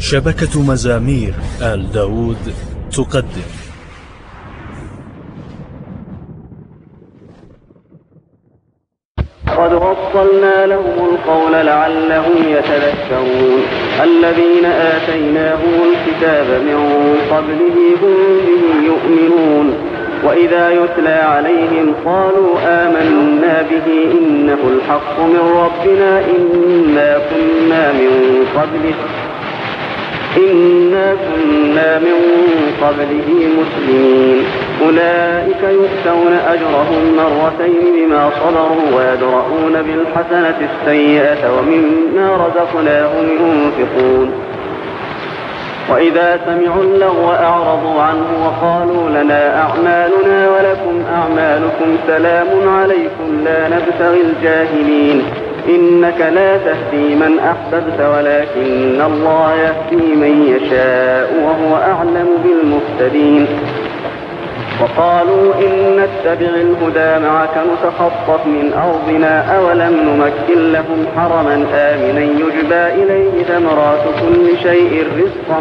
شبكة مزامير آل داود تقدم. قد وصلنا لهم القول لعلهم يتذكرون. الذين آتيناهم الكتاب من قبله هم به يؤمنون، وإذا يتلى عليهم قالوا آمنا به إنه الحق من ربنا إنا كنا من قبله مسلمين. أولئك يؤتون أجرهم مرتين بما صبروا ويدرؤون بالحسنة السيئة ومما رزقناهم ينفقون. وإذا سمعوا اللغو أعرضوا عنه وقالوا لنا أعمالنا ولكم أعمالكم سلام عليكم لا نبتغي الجاهلين. إنك لا تهدي من أحببت ولكن الله يهدي من يشاء وهو أعلم بالمهتدين. وقالوا إن نتبع الهدى معك نتخطف من أرضنا أولم نمكن لهم حرما آمنا يجبى إليه ثمرات كل شيء رزقا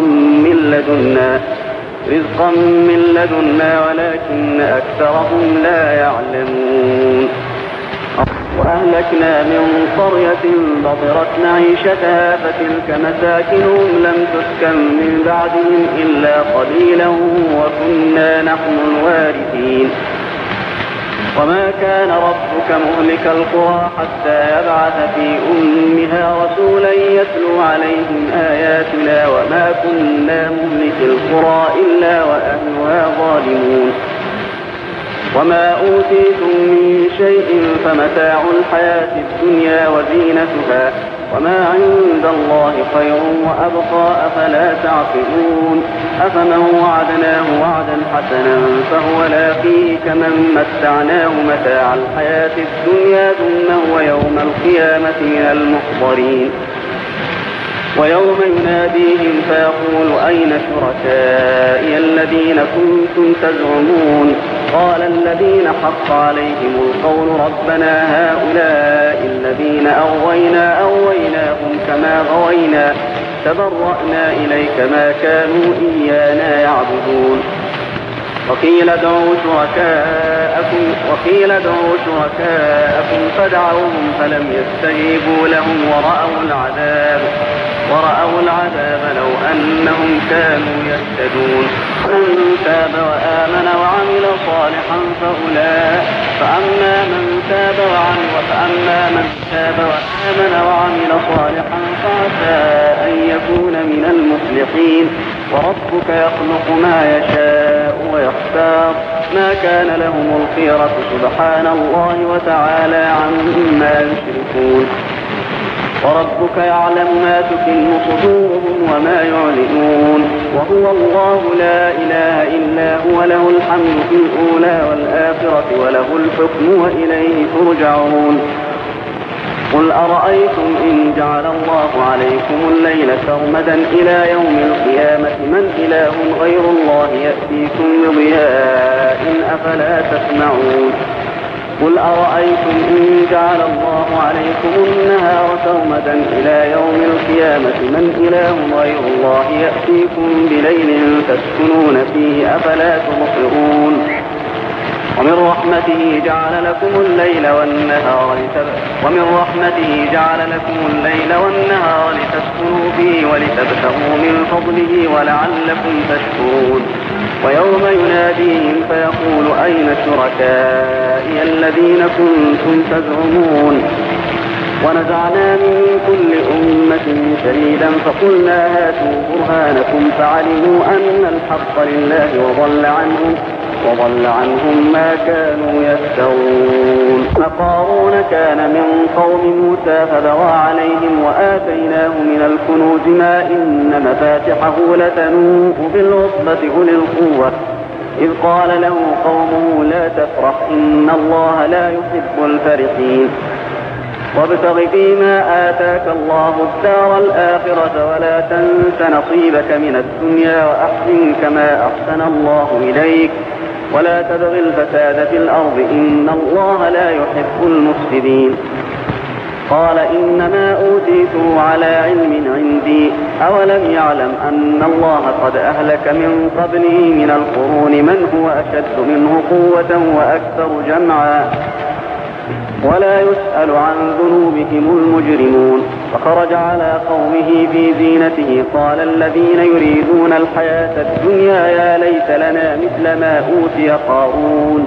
من لدنا ولكن أكثرهم لا يعلمون. وأهلكنا من قرية بطرت معيشتها فتلك مساكنهم لم تسكن من بعدهم إلا قليلا وكنا نحن الوارثين. وما كان ربك مهلك القرى حتى يبعث في أمها رسولا يتلو عليهم آياتنا وما كنا مهلك القرى إلا وأهلها ظالمون. وما أوتيتم من شيء فمتاع الحياة الدنيا وزينتها وما عند الله خير وأبقى أفلا تعقلون. أفمن وعدناه وعدا حسنا فهو لاقيه كمن متعناه متاع الحياة الدنيا ثم هو يوم القيامة من المحضرين. ويوم يناديهم فيقول أين شركائي الذين كنتم تزعمون. قال الذين حق عليهم القول ربنا هؤلاء الذين أغويناهم كما غوينا تبرأنا إليك ما كانوا إيانا يعبدون. وقيل ادعوا شركاءكم فدعوهم فلم يستجيبوا لهم ورأوا العذاب لو أنهم كانوا يهتدون. من تاب وآمن وعمل صالحا فأما من تاب وآمن وعمل صالحا فعسى أن يكون من المفلحين. وربك يخلق ما يشاء ويختار ما كان لهم الخيرة سبحان الله وتعالى عما يشركون. وربك يعلم ما تكن صدورهم وما يعلنون وهو الله لا إله إلا هو له الحمد في الأولى والآخرة وله الحكم وإليه ترجعون. قل أرأيتم إن جعل الله عليكم الليل سرمدا إلى يوم القيامة من إله غير الله يأتيكم بضياء أفلا تسمعون. قل أرأيتم إن جعل الله عليكم النهار سرمدا إلى يوم القيامة من إله غير الله يأتيكم بليل تسكنون فيه أفلا تبصرون. ومن رحمته جعل لكم الليل والنهار لتسكنوا فيه ولتبتغوا من فضله ولعلكم تشكرون. ويوم يناديهم فيقول أين شركائي الذين كنتم تزعمون. ونزعنا من كل أمة شهيدا فقلنا هاتوا برهانكم فعلموا أن الحق لله وضل عنهم ما كانوا يفترون. قارون كان من قوم موسى فبغى عليهم وآتيناه من الكنوز ما إن مفاتحه لتنوء بالعصبة أولي القوة إذ قال له قومه لا تفرح إن الله لا يحب الفرحين. وابتغ فيما آتاك الله الدار الآخرة ولا تنس نصيبك من الدنيا وأحسن كما أحسن الله إليك ولا تبغ الفساد في الأرض إن الله لا يحب المفسدين. قال إنما أوتيته على علم عندي أولم يعلم أن الله قد أهلك من قبله من القرون من هو أشد منه قوة وأكثر جمعا ولا يسأل عن ذنوبهم المجرمون. فخرج على قومه في زينته قال الذين يريدون الحياة الدنيا يا ليت لنا مثل ما أوتي قارون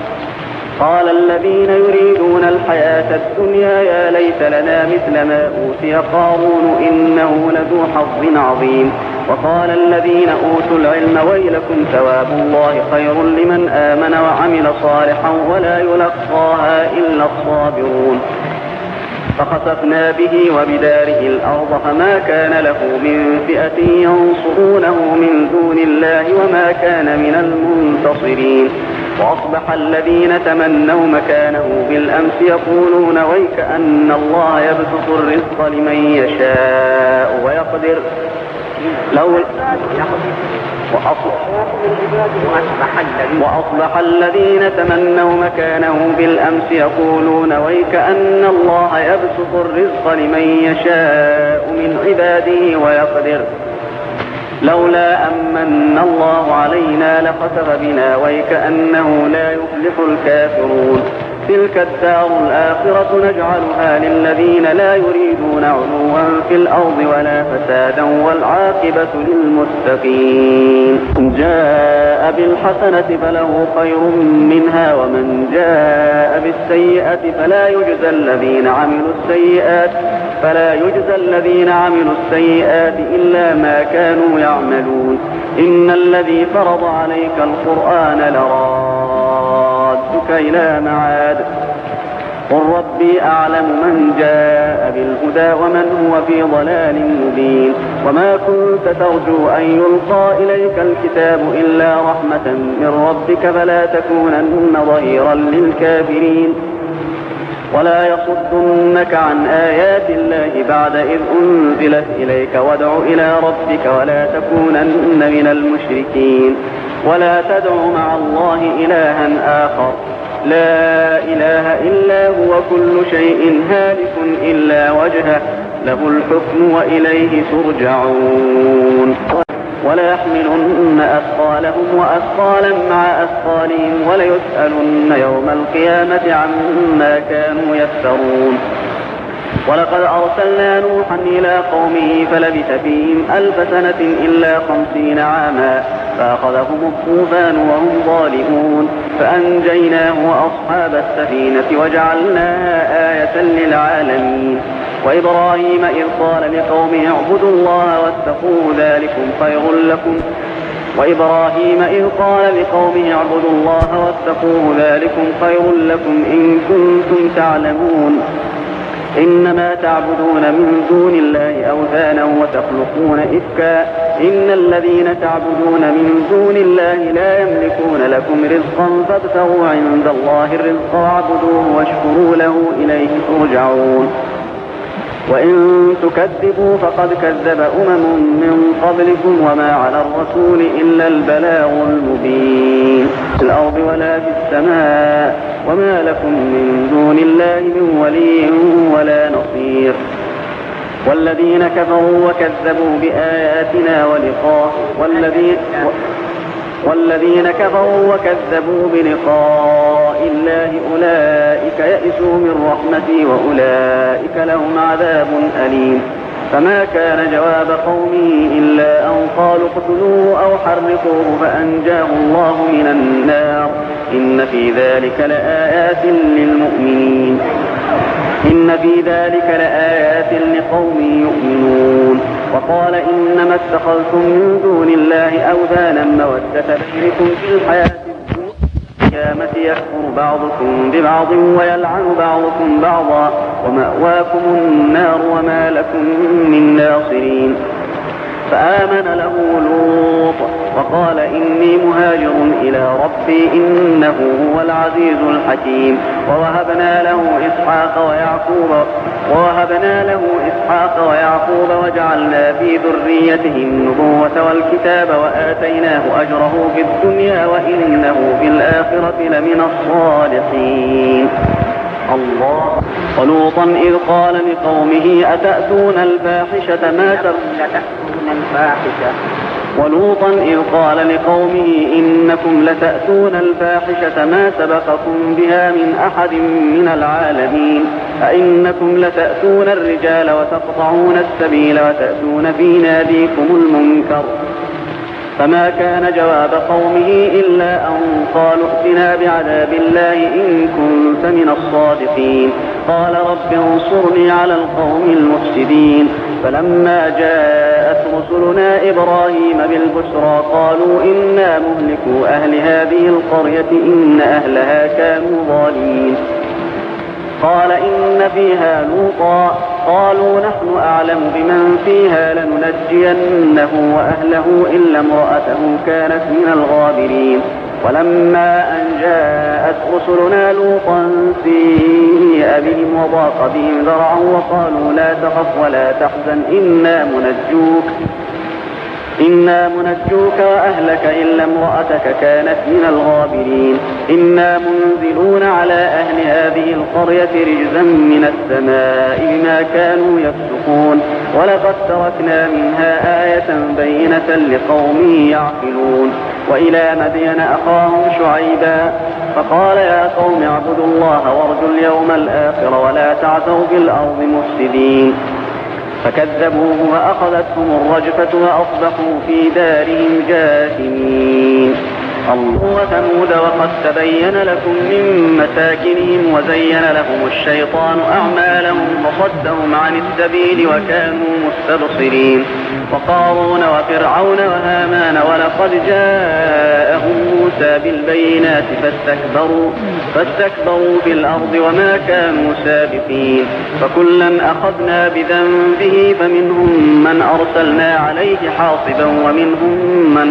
إنه لذو حظ عظيم. وقال الذين أوتوا العلم ويلكم ثواب الله خير لمن آمن وعمل صالحا ولا يلقاها إلا الصابرون. فخسفنا به وبداره الأرض فما كان له من فئة ينصرونه من دون الله وما كان من المنتصرين. وأصبح الذين تمنوا مكانه بالأمس يقولون ويك أن الله يبسط الرزق لمن يشاء ويقدر وأصبح الذين تمنوا مكانه بالأمس يقولون ويك أن الله يبسط الرزق لمن يشاء من عباده ويقدر لولا أمن الله علينا لخسف بنا ويك أنه لا يفلح الكافرون. تلك الدار الآخرة نجعلها للذين لا يريدون علوا في الأرض ولا فسادا والعاقبة للمتقين. جاء بالحسنة فله خير منها ومن جاء بالسيئة فلا يجزى الذين عملوا السيئات إلا ما كانوا يعملون. إن الذي فرض عليك القرآن لرادك إلى معاد قل ربي أعلم من جاء بالهدى ومن هو في ضلال مبين. وما كنت ترجو أن يلقى إليك الكتاب إلا رحمة من ربك فلا تكونن ظهيرا للكافرين. ولا يصدنك عن آيات الله بعد إذ أنزلت إليك وادع إلى ربك ولا تكونن من المشركين. ولا تدع مع الله إلها آخر لا إله إلا هو كل شيء هالك إلا وجهه له الحكم وإليه ترجعون. ولا يحملن أثقالهم وأثقالا مع أثقالهم وليسألن يوم القيامة عما كانوا يفترون. ولقد أرسلنا نوحا إلى قومه فلبث فيهم 1000 سنة إلا 50 عاما فأخذهم الطوفان وهم ظالمون فأنجيناه وأصحاب السفينة وجعلناها آية للعالمين. وإبراهيم إذ قال لقومه اعبدوا الله واتقوه ذلكم خير لكم إن كنتم تعلمون. إنما تعبدون من دون الله أوثانا وتخلقون إفكا إن الذين تعبدون من دون الله لا يملكون لكم رزقا فابتغوا عند الله الرزق واعبدوه واشكروا له إليه ترجعون. وإن تكذبوا فقد كذب من قبلكم وما على الرسول إلا البلاغ المبين. في الأرض ولا في السماء وما لكم من دون الله من ولي ولا نصير. والذين كفروا وكذبوا بآياتنا بلقاء الله أولئك يئسوا من رحمتي وأولئك لهم عذاب أليم. فما كان جواب قومه إلا أن قالوا اقتلوه أو حرقوه فأنجاه الله من النار. إن في ذلك لآيات لقوم يؤمنون. وقال إنما اتخذتم من دون الله أوثانا مودة بينكم في الحياة القيامة يكفر بعضكم ببعض ويلعن بعضكم بعضا ومأواكم النار وما لكم من ناصرين. فآمن له لوط وقال إني مهاجر إلى ربي إنه هو العزيز الحكيم. ووهبنا له إسحاق ويعقوب وجعلنا في ذريته النبوة والكتاب وآتيناه أجره في الدنيا وإنه في الآخرة لمن الصالحين. الله. ولوطا إذ قال لقومه أتأتون الفاحشة ولوطا إذ قال لقومه إنكم لتأتون الفاحشة ما سبقكم بها من أحد من العالمين أئنكم لتأتون الرجال وتقطعون السبيل وتأتون في ناديكم المنكر فما كان جواب قومه إلا أن قالوا ائتنا بعذاب الله إن كنت من الصادقين قال رب انصرني على القوم المفسدين فلما جاءت رسلنا إبراهيم بالبشرى قالوا إنا مهلكو أهل هذه القرية إن أهلها كانوا ظالمين قال إن فيها لوطا قالوا نحن أعلم بمن فيها لننجينه وأهله إلا امرأته كانت من الغابرين ولما أن جاءت رسلنا لوطا سيء بهم وضاق بهم ذرعا وقالوا لا تخف ولا تحزن إنا منجوك وأهلك إلا امرأتك كانت من الغابرين إنا منزلون على أهل هذه القرية رجزا من السماء بما كانوا يفسقون ولقد تركنا منها آية بينة لقوم يعقلون وإلى مدين أخاهم شعيبا فقال يا قوم اعبدوا الله وارجوا اليوم الآخر ولا تعثوا في الأرض مفسدين فكذبوه فأخذتهم الرجفة وأصبحوا في دارهم جاثمين وثمود وقد تبين لكم من مساكنهم وزين لهم الشيطان أعمالهم فصدهم عن السبيل وكانوا مستبصرين وقارون وفرعون وهامان ولقد جاءهم موسى بالبينات فاستكبروا في الأرض وما كانوا سابقين فكلا أخذنا بذنبه فمنهم من أرسلنا عليه حاصبا ومنهم من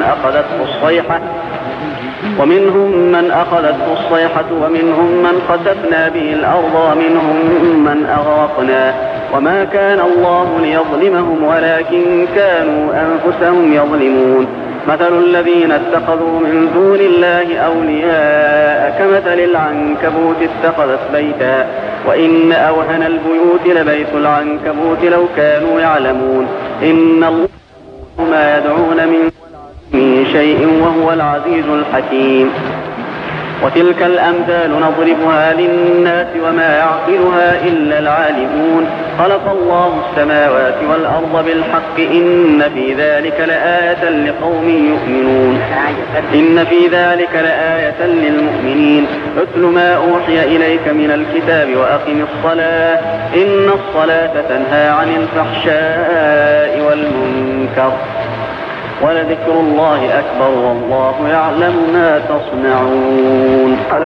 أخذته الصيحة ومنهم من خسفنا به الأرض ومنهم من أغرقنا وما كان الله ليظلمهم ولكن كانوا أنفسهم يظلمون مثل الذين اتخذوا من دون الله أولياء كمثل العنكبوت اتخذت بيتا وإن أوهن البيوت لبيت العنكبوت لو كانوا يعلمون إن الله ما يدعون من شيء وهو العزيز الحكيم وتلك الأمثال نضربها للناس وما يعقلها إلا العالمون خلق الله السماوات والأرض بالحق إن في ذلك لآية لقوم يؤمنون إن في ذلك لآية للمؤمنين اتل ما أوحي إليك من الكتاب وأقم الصلاة إن الصلاة تنهى عن الفحشاء والمنكر ولذكر الله أكبر والله يعلم ما تصنعون.